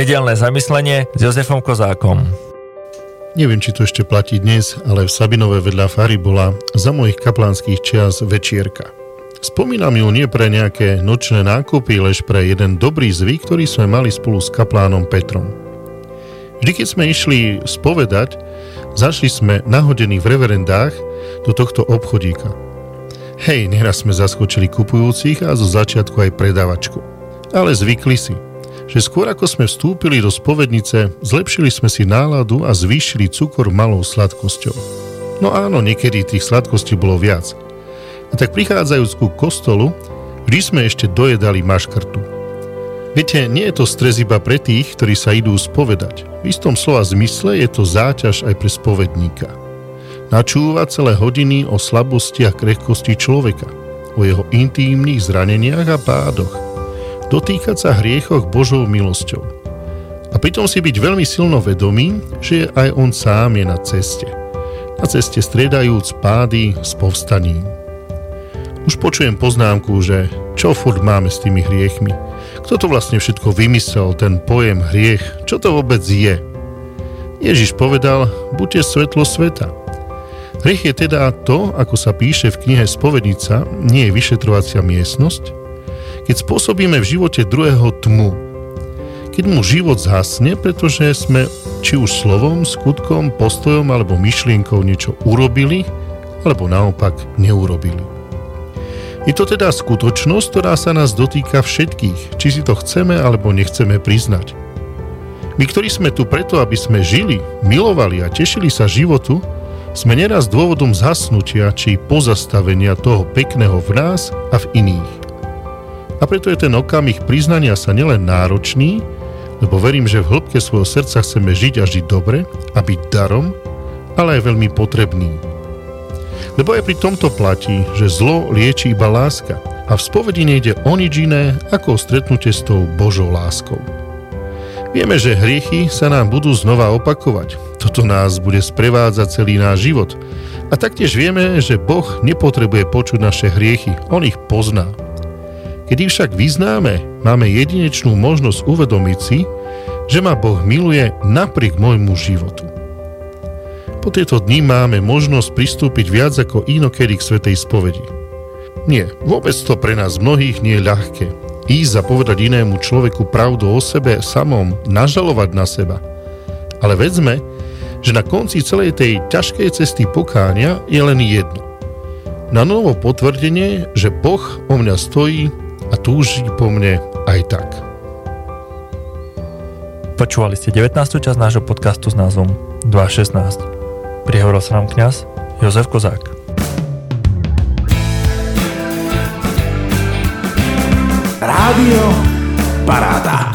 Nedeľné zamyslenie s Jozefom Kozákom. Neviem, či to ešte platí dnes, ale v Sabinove vedľa fary bola za mojich kaplánskych čias večierka. Spomínam ju nie pre nejaké nočné nákupy, lež pre jeden dobrý zvyk, ktorý sme mali spolu s kaplánom Petrom. Vždy, keď sme išli spovedať, zašli sme nahodení v reverendách do tohto obchodíka. Hej, neraz sme zaskočili kupujúcich a zo začiatku aj predavačku. Ale zvykli si, že skôr ako sme vstúpili do spovednice, zlepšili sme si náladu a zvýšili cukor malou sladkosťou. No áno, niekedy tých sladkostí bolo viac. A tak prichádzajúc ku kostolu, vždy sme ešte dojedali maškrtu. Viete, nie je to stres iba pre tých, ktorí sa idú spovedať. V istom slova zmysle je to záťaž aj pre spovedníka. Načúva celé hodiny o slabosti a krehkosti človeka, o jeho intímnych zraneniach a pádoch, dotýkať sa hriechoch Božou milosťou. A pritom si byť veľmi silno vedomý, že aj on sám je na ceste. Na ceste striedajúc pády s povstaním. Už počujem poznámku, že čo furt máme s tými hriechmi? Kto to vlastne všetko vymyslel, ten pojem hriech? Čo to vôbec je? Ježiš povedal, buďte svetlo sveta. Hriech je teda to, ako sa píše v knihe Spovednica, nie je vyšetrovacia miestnosť, keď spôsobíme v živote druhého tmu. Keď mu život zhasne, pretože sme či už slovom, skutkom, postojom alebo myšlienkou niečo urobili, alebo naopak neurobili. Je to teda skutočnosť, ktorá sa nás dotýka všetkých, či si to chceme alebo nechceme priznať. My, ktorí sme tu preto, aby sme žili, milovali a tešili sa životu, sme neraz dôvodom zhasnutia či pozastavenia toho pekného v nás a v iných. A preto je ten okamih priznania sa nielen náročný, lebo verím, že v hĺbke svojho srdca chceme žiť a žiť dobre a byť darom, ale aj veľmi potrebný. Lebo aj pri tomto platí, že zlo lieči iba láska a v spovedi nejde o nič iné ako o stretnutie s tou Božou láskou. Vieme, že hriechy sa nám budú znova opakovať. Toto nás bude sprevádzať celý náš život. A taktiež vieme, že Boh nepotrebuje počuť naše hriechy, on ich pozná. Keď ich však vyznáme, máme jedinečnú možnosť uvedomiť si, že ma Boh miluje napriek môjmu životu. Po tieto dni máme možnosť pristúpiť viac ako inokedy k svätej spovedi. Nie, vôbec to pre nás mnohých nie je ľahké. Ísť a povedať inému človeku pravdu o sebe samom, nažalovať na seba. Ale vedzme, že na konci celej tej ťažkej cesty pokánia je len jedno. Na novo potvrdenie, že Boh o mňa stojí a túži po mne aj tak. Počúvali ste 19. časť nášho podcastu s názvom 2.16. Prihovoril sa nám kňaz Jozef Kozák. Rádio Paráda.